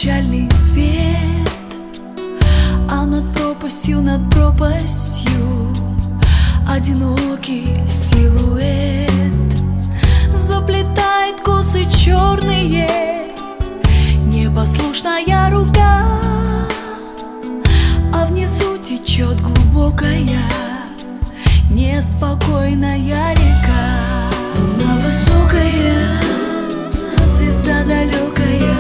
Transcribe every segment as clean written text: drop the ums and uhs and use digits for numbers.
печальный свет, а над пропастью одинокий силуэт заплетает косы черные, непослушная рука, а внизу течет глубокая, неспокойная река. Луна высокая, звезда далекая,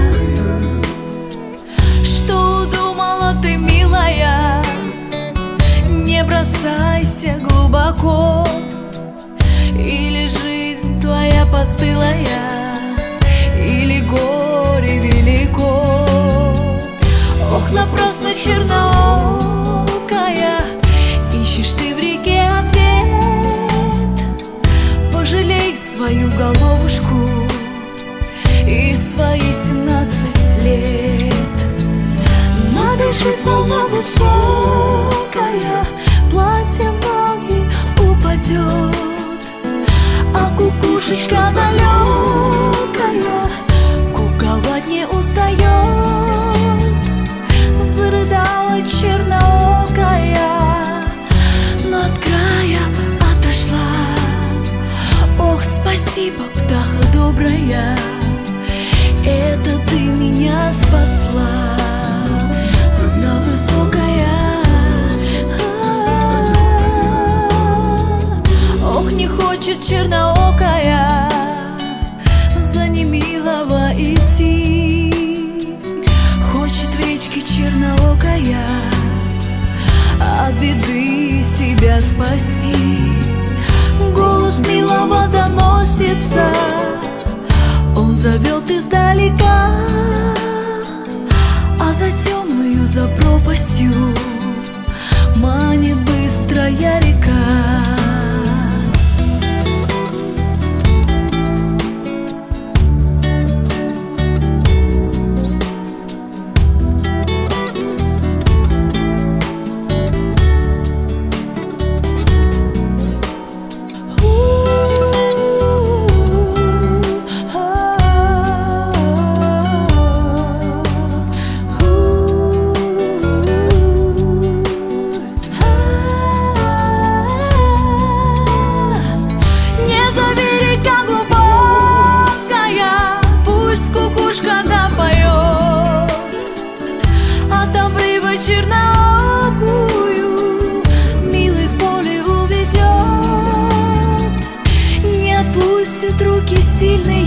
что удумала ты, милая? Не бросайся глубоко, или жизнь твоя постылая, или горе велико. Ох, напрасно черноокая, ищешь ты в реке ответ. Пожалей свою головушку и свои 17 лет. Набежит волна высокая, платье в ноги упадет, а кукушечка далекая куковать не устает. Зарыдала черноокая, но от края отошла. Ох, спасибо, птаха добрая, это ты меня спасла. Луна высокая, ох, не хочет черноокая за немилого идти. Хочет в речке черноокая от беды себя спасти. Голос милого доносится, он зовет издалека, а за темную, за пропастью манит быстрая река. Черноокую милый в поле уведет, не отпустят руки сильные.